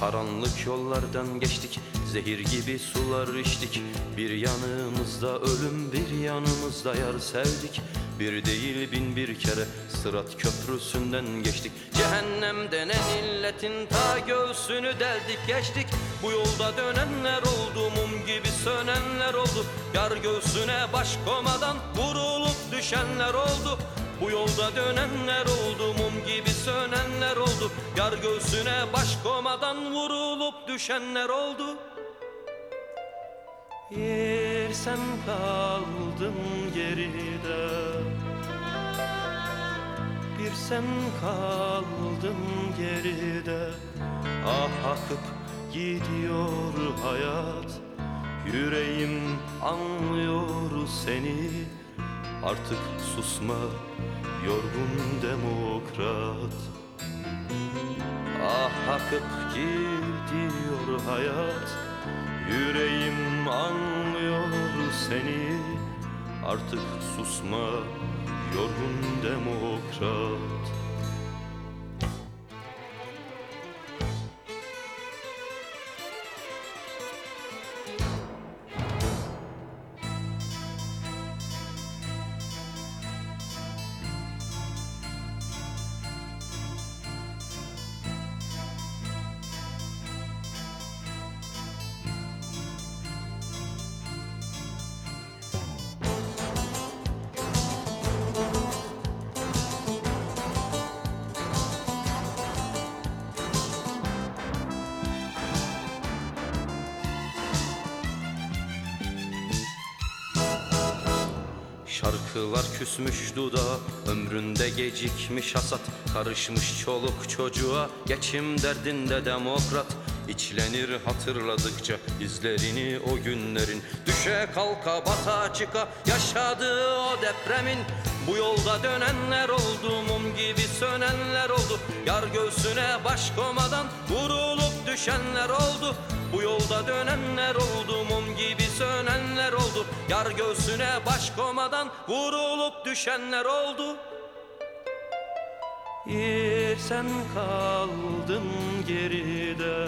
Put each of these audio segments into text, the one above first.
Karanlık yollardan geçtik, zehir gibi sular içtik. Bir yanımızda ölüm, bir yanımızda yar sevdik. Bir değil bin bir kere Sırat köprüsünden geçtik. Cehennem denen illetin ta göğsünü deldik geçtik. Bu yolda dönenler oldu, mum gibi sönenler oldu. Yar göğsüne baş komadan vurulup düşenler oldu. Bu yolda dönenler oldu, mum gibi sönenler oldu. Yar göğsüne baş komadan vurulup düşenler oldu. Yer sen kaldın geride, bir sen kaldın geride. Ah akıp gidiyor hayat, yüreğim anlıyor seni. Artık susma yorgun demokrat. Ah akıp gidiyor hayat, yüreğim anlıyor seni. Artık susma yorgun demokrat. Şarkılar küsmüş dudağa, ömründe gecikmiş hasat. Karışmış çoluk çocuğa, geçim derdinde demokrat. İçlenir hatırladıkça izlerini o günlerin. Düşe kalka bata çıka yaşadığı o depremin. Bu yolda dönenler oldu, mum gibi sönenler oldu. Yar göğsüne baş komadan vurulup düşenler oldu. Bu yolda dönenler oldu, mum gibi sönenler oldu. Yar göğsüne baş komadan vurulup düşenler oldu. Yer sen kaldın geride,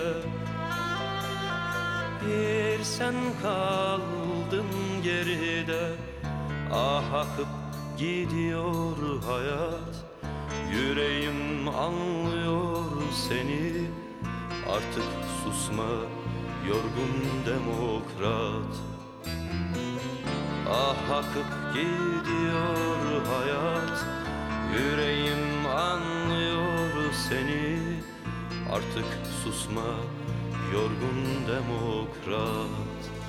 yer sen kaldın geride. Ah akıp gidiyor hayat, yüreğim anlıyor seni. Artık susma yorgun demokrat. Ah akıp gidiyor hayat, yüreğim anlıyor seni. Artık susma yorgun demokrat.